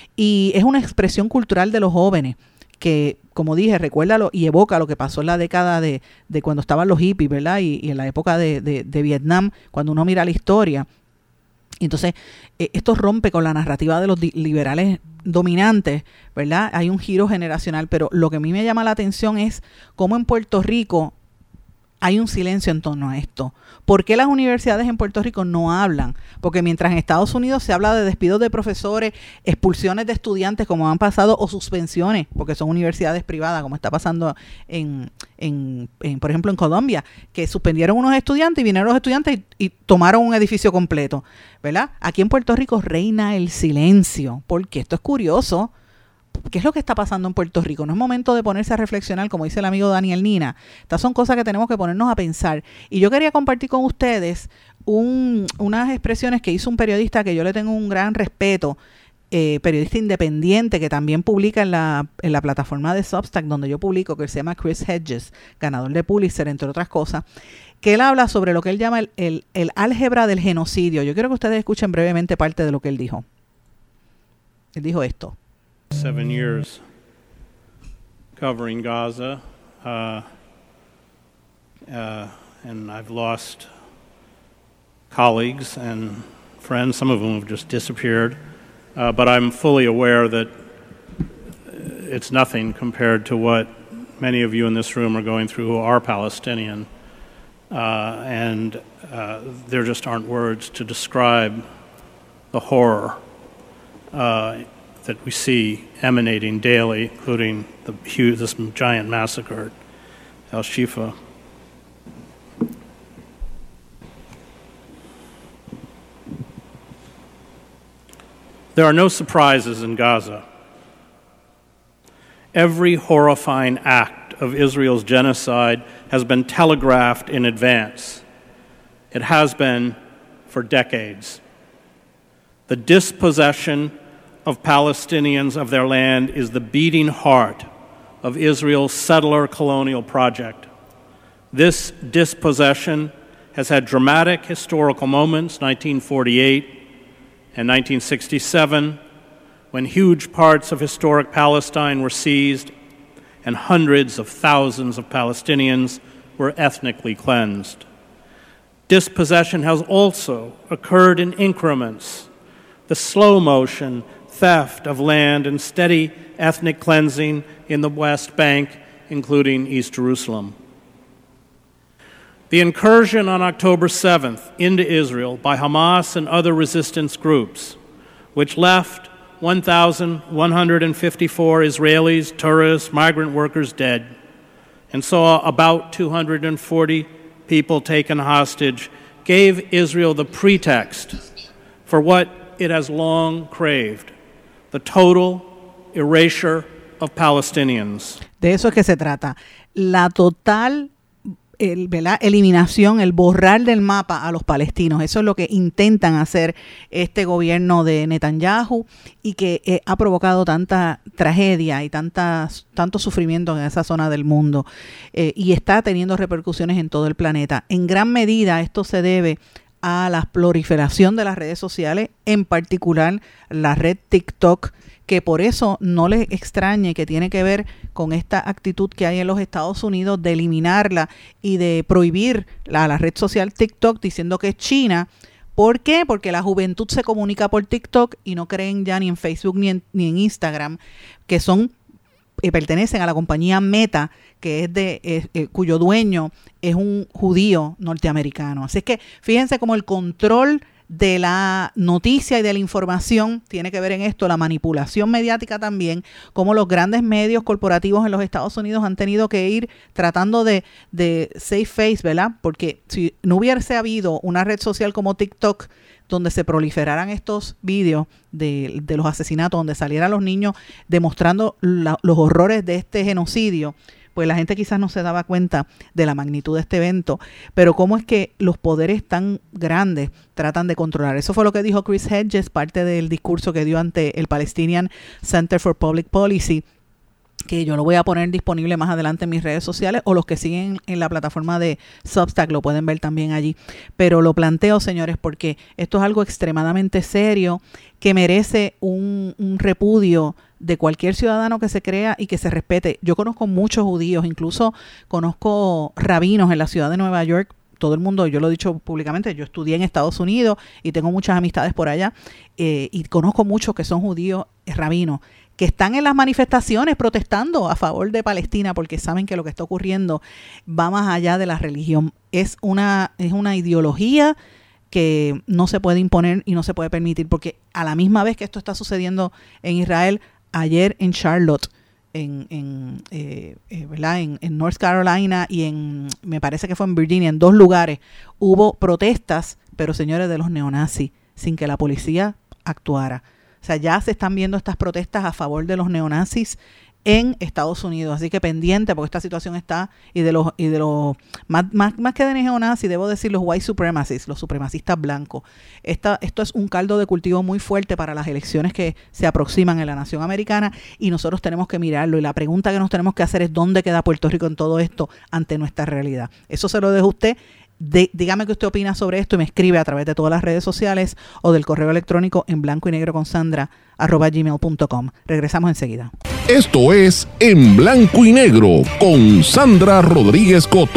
y es una expresión cultural de los jóvenes que, como dije, recuérdalo y evoca lo que pasó en la década de, de cuando estaban los hippies, ¿verdad? Y, y en la época de, de, de Vietnam, cuando uno mira la historia. Entonces, eh, esto rompe con la narrativa de los di- liberales dominantes, ¿verdad? Hay un giro generacional, pero lo que a mí me llama la atención es cómo en Puerto Rico hay un silencio en torno a esto. ¿Por qué las universidades en Puerto Rico no hablan? Porque mientras en Estados Unidos se habla de despidos de profesores, expulsiones de estudiantes como han pasado, o suspensiones, porque son universidades privadas, como está pasando en, en, en por ejemplo, en Colombia, que suspendieron unos estudiantes y vinieron los estudiantes y, y tomaron un edificio completo, ¿verdad? Aquí en Puerto Rico reina el silencio, porque esto es curioso. ¿Qué es lo que está pasando en Puerto Rico? No es momento de ponerse a reflexionar, como dice el amigo Daniel Nina. Estas son cosas que tenemos que ponernos a pensar. Y yo quería compartir con ustedes un, unas expresiones que hizo un periodista que yo le tengo un gran respeto, eh, periodista independiente que también publica en la, en la plataforma de Substack, donde yo publico, que se llama Chris Hedges, ganador de Pulitzer, entre otras cosas, que él habla sobre lo que él llama el, el, el álgebra del genocidio. Yo quiero que ustedes escuchen brevemente parte de lo que él dijo. Él dijo esto. Seven years covering Gaza, uh, uh, and I've lost colleagues and friends, some of whom have just disappeared, uh, but I'm fully aware that it's nothing compared to what many of you in this room are going through who are Palestinian, uh, and uh, there just aren't words to describe the horror uh, that we see emanating daily, including the huge, this giant massacre at Al-Shifa. There are no surprises in Gaza. Every horrifying act of Israel's genocide has been telegraphed in advance. It has been for decades. The dispossession of Palestinians of their land is the beating heart of Israel's settler colonial project. This dispossession has had dramatic historical moments, nineteen forty-eight and nineteen sixty-seven, when huge parts of historic Palestine were seized and hundreds of thousands of Palestinians were ethnically cleansed. Dispossession has also occurred in increments. The slow motion theft of land and steady ethnic cleansing in the West Bank, including East Jerusalem. The incursion on October seventh into Israel by Hamas and other resistance groups, which left one thousand one hundred fifty-four Israelis, tourists, migrant workers dead, and saw about two hundred forty people taken hostage, gave Israel the pretext for what it has long craved, the total erasure of Palestinians. De eso es que se trata. La total el, ¿verdad? eliminación, el borrar del mapa a los palestinos. Eso es lo que intentan hacer este gobierno de Netanyahu y que eh, ha provocado tanta tragedia y tantas, tanto sufrimiento en esa zona del mundo eh, y está teniendo repercusiones en todo el planeta. En gran medida esto se debe a la proliferación de las redes sociales, en particular la red TikTok, que por eso no les extrañe que tiene que ver con esta actitud que hay en los Estados Unidos de eliminarla y de prohibir la, la red social TikTok, diciendo que es China. ¿Por qué? Porque la juventud se comunica por TikTok y no creen ya ni en Facebook ni en, ni en Instagram, que son eh, pertenecen a la compañía Meta, que es de eh, eh, cuyo dueño es un judío norteamericano. Así es que fíjense cómo el control de la noticia y de la información tiene que ver en esto, la manipulación mediática también, como los grandes medios corporativos en los Estados Unidos han tenido que ir tratando de, de save face, ¿verdad? Porque si no hubiese habido una red social como TikTok donde se proliferaran estos vídeos de, de los asesinatos, donde salieran los niños demostrando la, los horrores de este genocidio, pues la gente quizás no se daba cuenta de la magnitud de este evento, pero cómo es que los poderes tan grandes tratan de controlar. Eso fue lo que dijo Chris Hedges, parte del discurso que dio ante el Palestinian Center for Public Policy, que yo lo voy a poner disponible más adelante en mis redes sociales, o los que siguen en la plataforma de Substack lo pueden ver también allí. Pero lo planteo, señores, porque esto es algo extremadamente serio que merece un, un repudio de cualquier ciudadano que se crea y que se respete. Yo conozco muchos judíos, incluso conozco rabinos en la ciudad de Nueva York. Todo el mundo, yo lo he dicho públicamente, yo estudié en Estados Unidos y tengo muchas amistades por allá, eh, y conozco muchos que son judíos eh, rabinos, que están en las manifestaciones protestando a favor de Palestina porque saben que lo que está ocurriendo va más allá de la religión. Es una, es una ideología que no se puede imponer y no se puede permitir, porque a la misma vez que esto está sucediendo en Israel, ayer en Charlotte, en, en, eh, eh, ¿verdad? En, en North Carolina y en, me parece que fue en Virginia, en dos lugares, hubo protestas, pero señores, de los neonazis, sin que la policía actuara. O sea, ya se están viendo estas protestas a favor de los neonazis en Estados Unidos, así que pendiente, porque esta situación está, y de los, y de los más, más, más que de neonazis, debo decir los white supremacists, los supremacistas blancos. Esta, esto es un caldo de cultivo muy fuerte para las elecciones que se aproximan en la nación americana, y nosotros tenemos que mirarlo, y la pregunta que nos tenemos que hacer es ¿dónde queda Puerto Rico en todo esto ante nuestra realidad? Eso se lo dejo a usted. De, dígame qué usted opina sobre esto y me escribe a través de todas las redes sociales o del correo electrónico en blanco y negro con Sandra arroba gmail punto com. Regresamos enseguida. Esto es En Blanco y Negro con Sandra Rodríguez Coto.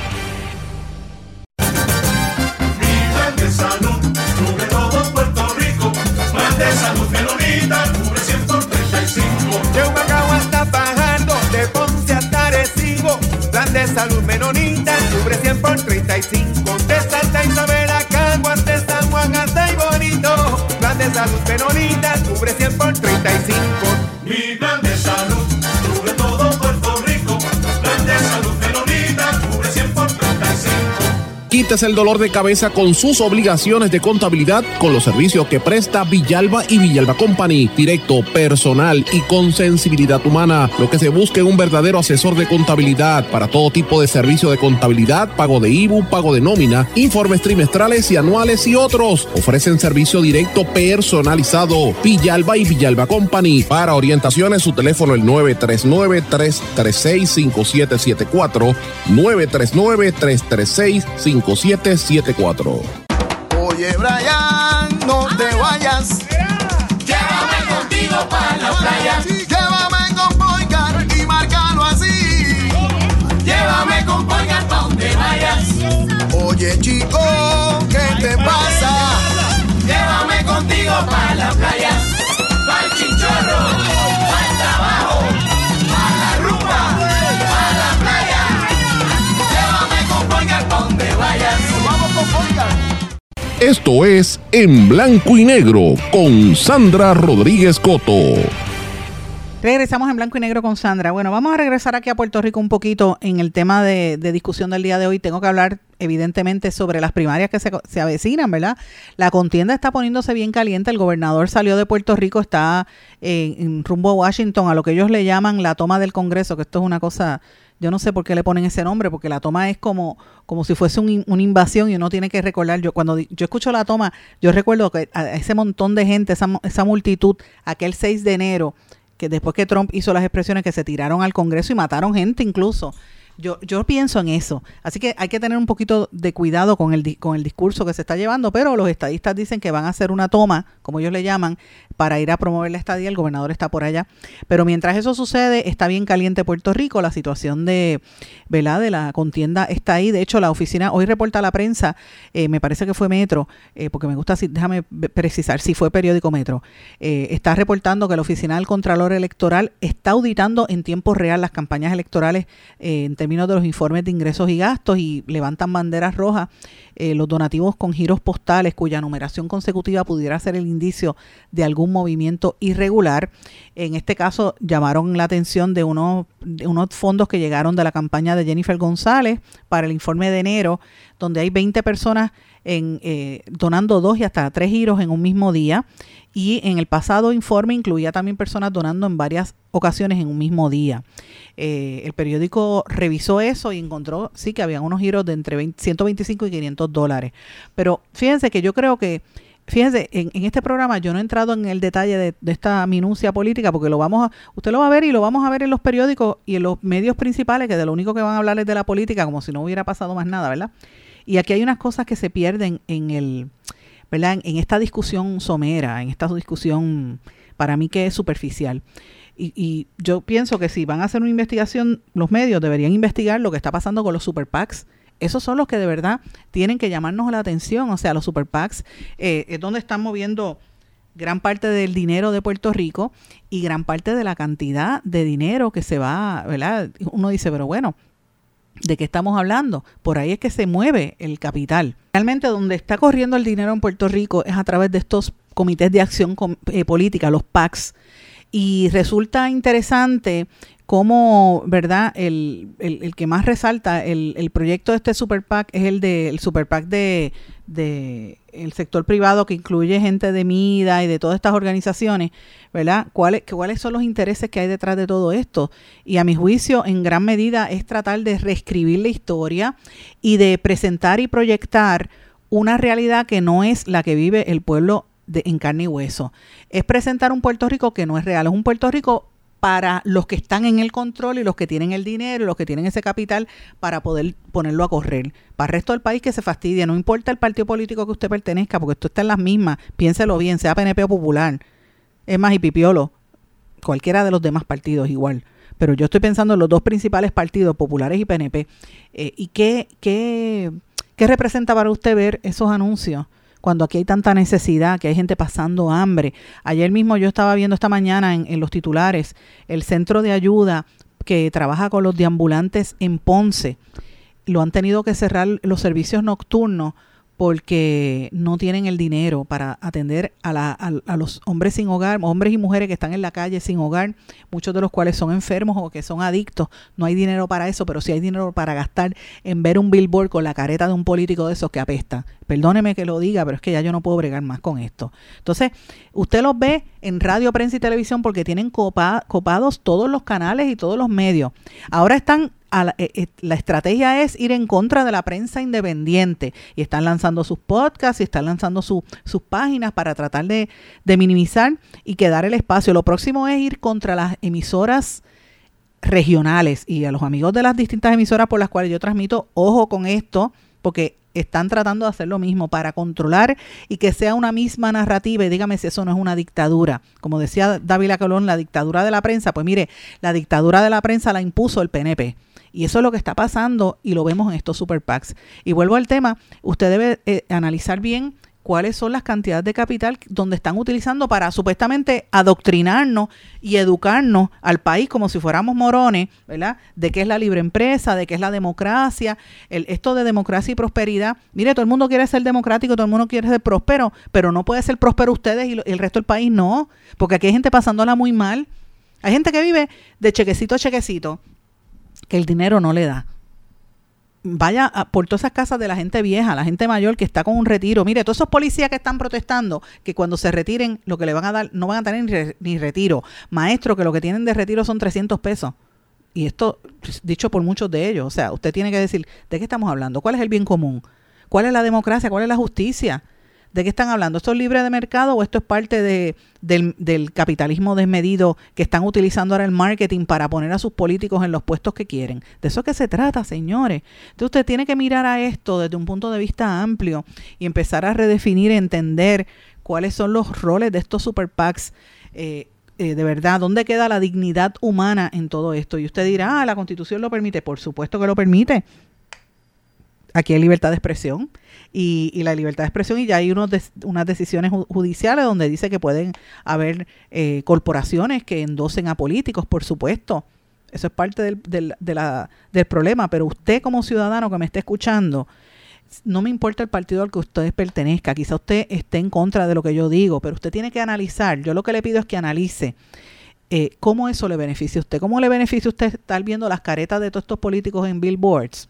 De salud menonita, cubre cien por treinta y cinco. De Santa Isabel a Caguas, de San Juan hasta y Bonito. Plan de salud menonita, cubre cien por treinta y cinco. Mi plan de salud cubre todo Puerto Rico. Plan de salud menonita, cubre cien por treinta y cinco. Quítese el dolor de cabeza con sus obligaciones de contabilidad con los servicios que presta Villalba y Villalba Company. Directo, personal y con sensibilidad humana. Lo que se busca en un verdadero asesor de contabilidad para todo tipo de servicio de contabilidad, pago de I B U, pago de nómina, informes trimestrales y anuales y otros. Ofrecen servicio directo personalizado. Villalba y Villalba Company. Para orientaciones, su teléfono el nueve tres nueve, tres tres seis, cinco siete siete cuatro, nueve tres nueve, tres tres seis, cinco siete siete cuatro. Oye, Brian, no te vayas. Llévame contigo para la playa. Llévame con Boycar y márcalo así. Esto es En Blanco y Negro con Sandra Rodríguez Coto. Regresamos en Blanco y Negro con Sandra. Bueno, vamos a regresar aquí a Puerto Rico un poquito en el tema de, de discusión del día de hoy. Tengo que hablar evidentemente sobre las primarias que se, se avecinan, ¿verdad? La contienda está poniéndose bien caliente. El gobernador salió de Puerto Rico, está en, en rumbo a Washington, a lo que ellos le llaman la toma del Congreso, que esto es una cosa... Yo no sé por qué le ponen ese nombre, porque la toma es como, como si fuese un, una invasión y uno tiene que recordar. Yo cuando yo escucho la toma, yo recuerdo que a ese montón de gente, esa, esa multitud, aquel seis de enero, que después que Trump hizo las expresiones que se tiraron al Congreso y mataron gente incluso. Yo, yo pienso en eso. Así que hay que tener un poquito de cuidado con el, con el discurso que se está llevando, pero los estadistas dicen que van a hacer una toma, como ellos le llaman, para ir a promover la estadía. El gobernador está por allá. Pero mientras eso sucede, está bien caliente Puerto Rico. La situación de, ¿verdad?, de la contienda está ahí. De hecho, la oficina, hoy reporta la prensa, eh, me parece que fue Metro, eh, porque me gusta, déjame precisar, si fue periódico Metro, eh, está reportando que la oficina del Contralor Electoral está auditando en tiempo real las campañas electorales eh, en términos de los informes de ingresos y gastos, y levantan banderas rojas. Eh, los donativos con giros postales cuya numeración consecutiva pudiera ser el indicio de algún movimiento irregular. En este caso llamaron la atención de unos, de unos fondos que llegaron de la campaña de Jennifer González para el informe de enero, donde hay veinte personas en, eh, donando dos y hasta tres giros en un mismo día, y en el pasado informe incluía también personas donando en varias ocasiones en un mismo día. Eh, el periódico revisó eso y encontró, sí, que había unos giros de entre veinte, ciento veinticinco y quinientos dólares. Pero fíjense que yo creo que, fíjense, en, en este programa yo no he entrado en el detalle de, de esta minucia política, porque lo vamos a, usted lo va a ver y lo vamos a ver en los periódicos y en los medios principales, que de lo único que van a hablar es de la política, como si no hubiera pasado más nada, ¿verdad? Y aquí hay unas cosas que se pierden en el, ¿verdad?, en, en esta discusión somera, en esta discusión para mí que es superficial. Y, y yo pienso que si van a hacer una investigación, los medios deberían investigar lo que está pasando con los super PACs. Esos son los que de verdad tienen que llamarnos la atención. O sea, los super PACs eh, es donde están moviendo gran parte del dinero de Puerto Rico y gran parte de la cantidad de dinero que se va, ¿verdad? Uno dice, pero bueno, ¿de qué estamos hablando? Por ahí es que se mueve el capital. Realmente donde está corriendo el dinero en Puerto Rico es a través de estos comités de acción eh, política, los PACs. Y resulta interesante cómo, ¿verdad?, el, el, el que más resalta el, el proyecto de este Super PAC es el de el Super PAC de, de el sector privado, que incluye gente de MIDA y de todas estas organizaciones, ¿verdad? ¿Cuáles, cuáles son los intereses que hay detrás de todo esto? Y a mi juicio, en gran medida, es tratar de reescribir la historia y de presentar y proyectar una realidad que no es la que vive el pueblo de, en carne y hueso. Es presentar un Puerto Rico que no es real, es un Puerto Rico para los que están en el control y los que tienen el dinero y los que tienen ese capital para poder ponerlo a correr. Para el resto del país que se fastidie, no importa el partido político que usted pertenezca, porque esto está en las mismas, piénselo bien, sea P N P o Popular, es más, y Pipiolo, cualquiera de los demás partidos igual. Pero yo estoy pensando en los dos principales partidos, Populares y P N P. Eh, ¿Y qué, qué, qué representa para usted ver esos anuncios? Cuando aquí hay tanta necesidad, que hay gente pasando hambre. Ayer mismo yo estaba viendo esta mañana en, en los titulares, el centro de ayuda que trabaja con los deambulantes en Ponce, lo han tenido que cerrar los servicios nocturnos porque no tienen el dinero para atender a, la, a, a los hombres sin hogar, hombres y mujeres que están en la calle sin hogar, muchos de los cuales son enfermos o que son adictos. No hay dinero para eso, pero sí hay dinero para gastar en ver un billboard con la careta de un político de esos que apesta. Perdóneme que lo diga, pero es que ya yo no puedo bregar más con esto. Entonces, usted los ve en radio, prensa y televisión porque tienen copa, copados todos los canales y todos los medios. Ahora están A la, eh, la estrategia es ir en contra de la prensa independiente y están lanzando sus podcasts y están lanzando su, sus páginas para tratar de, de minimizar y quedar el espacio. Lo próximo es ir contra las emisoras regionales y a los amigos de las distintas emisoras por las cuales yo transmito, ojo con esto, porque están tratando de hacer lo mismo para controlar y que sea una misma narrativa. Y dígame si eso no es una dictadura. Como decía Dávila Colón, la dictadura de la prensa. Pues mire, la dictadura de la prensa la impuso el P N P. Y eso es lo que está pasando y lo vemos en estos super PACs. Y vuelvo al tema, usted debe eh, analizar bien cuáles son las cantidades de capital donde están utilizando para supuestamente adoctrinarnos y educarnos al país como si fuéramos morones, ¿verdad? De qué es la libre empresa, de qué es la democracia, el, esto de democracia y prosperidad. Mire, todo el mundo quiere ser democrático, todo el mundo quiere ser próspero, pero no puede ser próspero ustedes y, lo, y el resto del país no, porque aquí hay gente pasándola muy mal. Hay gente que vive de chequecito a chequecito, que el dinero no le da. Vaya a, por todas esas casas de la gente vieja, la gente mayor que está con un retiro. Mire, todos esos policías que están protestando, que cuando se retiren, lo que le van a dar, no van a tener ni, re, ni retiro. Maestros que lo que tienen de retiro son trescientos pesos. Y esto, dicho por muchos de ellos, o sea, usted tiene que decir, ¿de qué estamos hablando? ¿Cuál es el bien común? ¿Cuál es la democracia? ¿Cuál es la justicia? ¿De qué están hablando? ¿Esto es libre de mercado o esto es parte de, del, del capitalismo desmedido que están utilizando ahora el marketing para poner a sus políticos en los puestos que quieren? De eso es que se trata, señores. Entonces usted tiene que mirar a esto desde un punto de vista amplio y empezar a redefinir, entender cuáles son los roles de estos super PACs. Eh, eh, de verdad, ¿dónde queda la dignidad humana en todo esto? Y usted dirá, ah, la Constitución lo permite. Por supuesto que lo permite. Aquí hay libertad de expresión y, y la libertad de expresión y ya hay unos de, unas decisiones judiciales donde dice que pueden haber eh, corporaciones que endosen a políticos, por supuesto. Eso es parte del, del, de la, del problema, pero usted como ciudadano que me esté escuchando, no me importa el partido al que usted pertenezca, quizá usted esté en contra de lo que yo digo, pero usted tiene que analizar. Yo lo que le pido es que analice eh, cómo eso le beneficia a usted, cómo le beneficia a usted estar viendo las caretas de todos estos políticos en billboards.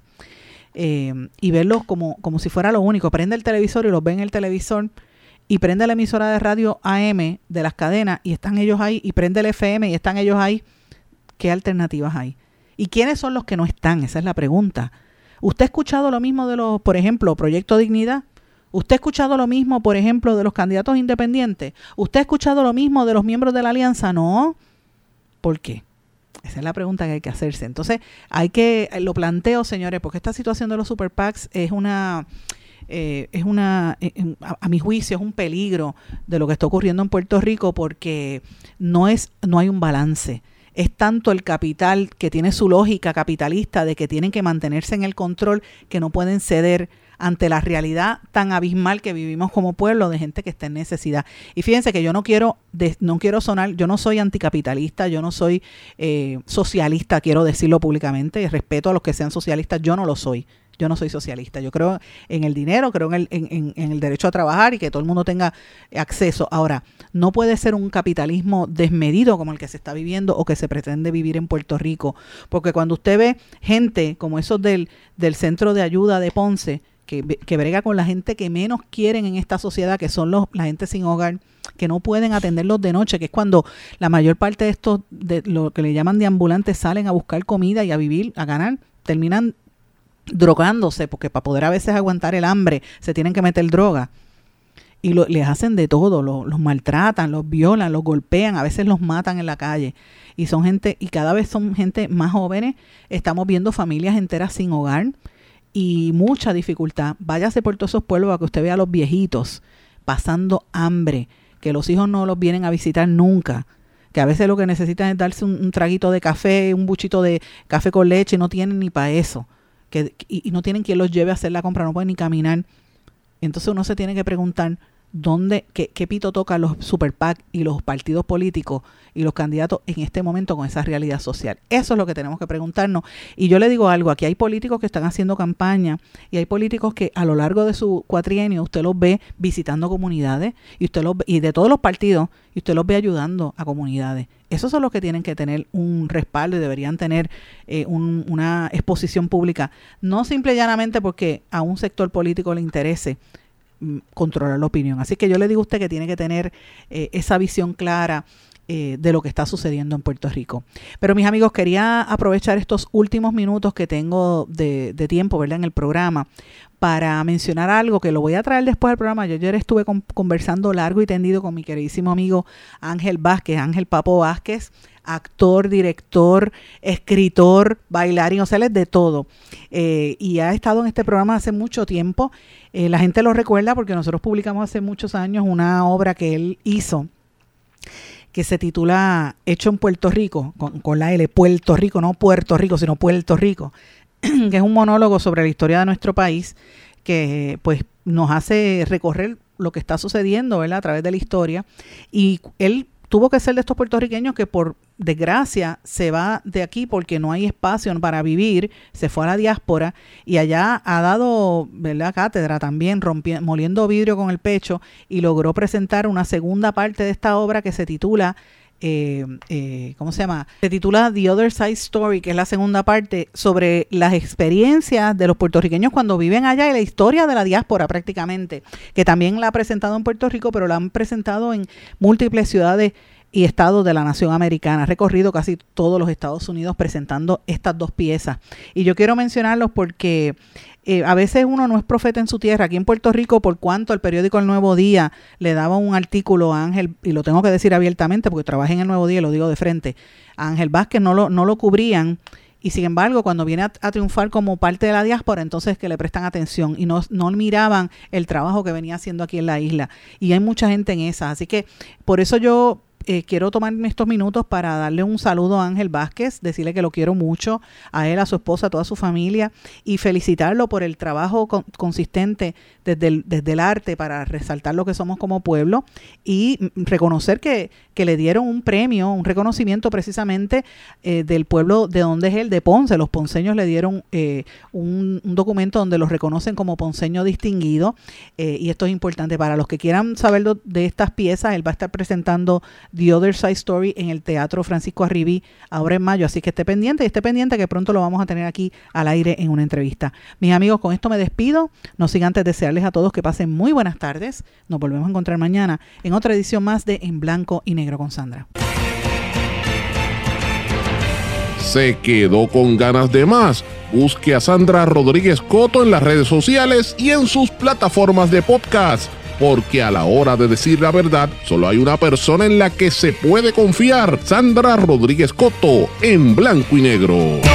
Eh, y verlos como, como si fuera lo único. Prende el televisor y los ve en el televisor y prende la emisora de radio A M de las cadenas y están ellos ahí, y prende el F M y están ellos ahí. ¿Qué alternativas hay? ¿Y quiénes son los que no están? Esa es la pregunta. ¿Usted ha escuchado lo mismo de los, por ejemplo, Proyecto Dignidad? ¿Usted ha escuchado lo mismo, por ejemplo, de los candidatos independientes? ¿Usted ha escuchado lo mismo de los miembros de la alianza? No. ¿Por qué? Esa es la pregunta que hay que hacerse. Entonces, hay que, lo planteo, señores, porque esta situación de los super PACs es una, eh, es una, eh, a, a mi juicio, es un peligro de lo que está ocurriendo en Puerto Rico, porque no es, no hay un balance. Es tanto el capital que tiene su lógica capitalista de que tienen que mantenerse en el control, que no pueden ceder ante la realidad tan abismal que vivimos como pueblo de gente que está en necesidad. Y fíjense que yo no quiero, de, no quiero sonar, yo no soy anticapitalista, yo no soy eh, socialista, quiero decirlo públicamente, y respeto a los que sean socialistas, yo no lo soy. Yo no soy socialista. Yo creo en el dinero, creo en el, en, en, en el derecho a trabajar y que todo el mundo tenga acceso. Ahora, no puede ser un capitalismo desmedido como el que se está viviendo o que se pretende vivir en Puerto Rico. Porque cuando usted ve gente como esos del, del Centro de Ayuda de Ponce, que, que brega con la gente que menos quieren en esta sociedad, que son los la gente sin hogar, que no pueden atenderlos de noche, que es cuando la mayor parte de estos, de lo que le llaman deambulantes, salen a buscar comida y a vivir, a ganar, terminan drogándose, porque para poder a veces aguantar el hambre se tienen que meter droga y lo, les hacen de todo, lo, los maltratan, los violan, los golpean, a veces los matan en la calle y son gente, y cada vez son gente más jóvenes. Estamos viendo familias enteras sin hogar y mucha dificultad. Váyase por todos esos pueblos para que usted vea a los viejitos pasando hambre, que los hijos no los vienen a visitar nunca, que a veces lo que necesitan es darse un, un traguito de café, un buchito de café con leche, y no tienen ni para eso. Que, y, y no tienen quien los lleve a hacer la compra, no pueden ni caminar. Entonces uno se tiene que preguntar dónde, qué, qué pito tocan los super PAC y los partidos políticos y los candidatos en este momento con esa realidad social. Eso es lo que tenemos que preguntarnos. Y yo le digo algo, aquí hay políticos que están haciendo campaña y hay políticos que a lo largo de su cuatrienio usted los ve visitando comunidades y usted los ve, y de todos los partidos, y usted los ve ayudando a comunidades. Esos son los que tienen que tener un respaldo y deberían tener eh, un, una exposición pública, no simple y llanamente porque a un sector político le interese mm, controlar la opinión. Así que yo le digo a usted que tiene que tener eh, esa visión clara eh, de lo que está sucediendo en Puerto Rico. Pero mis amigos, quería aprovechar estos últimos minutos que tengo de, de tiempo, ¿verdad?, en el programa, para mencionar algo que lo voy a traer después del programa. Yo ayer estuve con, conversando largo y tendido con mi queridísimo amigo Ángel Vázquez, Ángel Papo Vázquez, actor, director, escritor, bailarín, o sea, él es de todo. Eh, y ha estado en este programa hace mucho tiempo. Eh, la gente lo recuerda porque nosotros publicamos hace muchos años una obra que él hizo que se titula Hecho en Puerto Rico, con, con la L, Puerto Rico, no Puerto Rico, sino Puerto Rico, que es un monólogo sobre la historia de nuestro país que pues nos hace recorrer lo que está sucediendo, ¿verdad?, a través de la historia. Y él tuvo que ser de estos puertorriqueños que por desgracia se va de aquí porque no hay espacio para vivir, se fue a la diáspora y allá ha dado, ¿verdad?, cátedra también, rompiendo, moliendo vidrio con el pecho, y logró presentar una segunda parte de esta obra que se titula Eh, eh, ¿cómo se llama? Se titula The Other Side Story, que es la segunda parte sobre las experiencias de los puertorriqueños cuando viven allá y la historia de la diáspora prácticamente, que también la ha presentado en Puerto Rico, pero la han presentado en múltiples ciudades y estados de la nación americana. Ha recorrido casi todos los Estados Unidos presentando estas dos piezas. Y yo quiero mencionarlos porque eh, a veces uno no es profeta en su tierra. Aquí en Puerto Rico, por cuanto el periódico El Nuevo Día le daba un artículo a Ángel, y lo tengo que decir abiertamente porque trabajé en El Nuevo Día y lo digo de frente, a Ángel Vázquez no lo, no lo cubrían. Y sin embargo, cuando viene a, a triunfar como parte de la diáspora, entonces que le prestan atención y no, no miraban el trabajo que venía haciendo aquí en la isla. Y hay mucha gente en esa. Así que por eso yo Eh, quiero tomarme estos minutos para darle un saludo a Ángel Vázquez, decirle que lo quiero mucho, a él, a su esposa, a toda su familia, y felicitarlo por el trabajo con, consistente desde el, desde el arte para resaltar lo que somos como pueblo y reconocer que, que le dieron un premio, un reconocimiento precisamente eh, del pueblo de donde es él, de Ponce. Los ponceños le dieron eh, un, un documento donde los reconocen como ponceño distinguido, eh, y esto es importante para los que quieran saber de, de estas piezas. Él va a estar presentando The Other Side Story en el Teatro Francisco Arribí ahora en mayo, así que esté pendiente y esté pendiente que pronto lo vamos a tener aquí al aire en una entrevista. Mis amigos, con esto me despido, no sin antes desearles a todos que pasen muy buenas tardes. Nos volvemos a encontrar mañana en otra edición más de En Blanco y Negro con Sandra. ¿Se quedó con ganas de más? Busque a Sandra Rodríguez Coto en las redes sociales y en sus plataformas de podcast. Porque a la hora de decir la verdad, solo hay una persona en la que se puede confiar. Sandra Rodríguez Coto, en Blanco y Negro.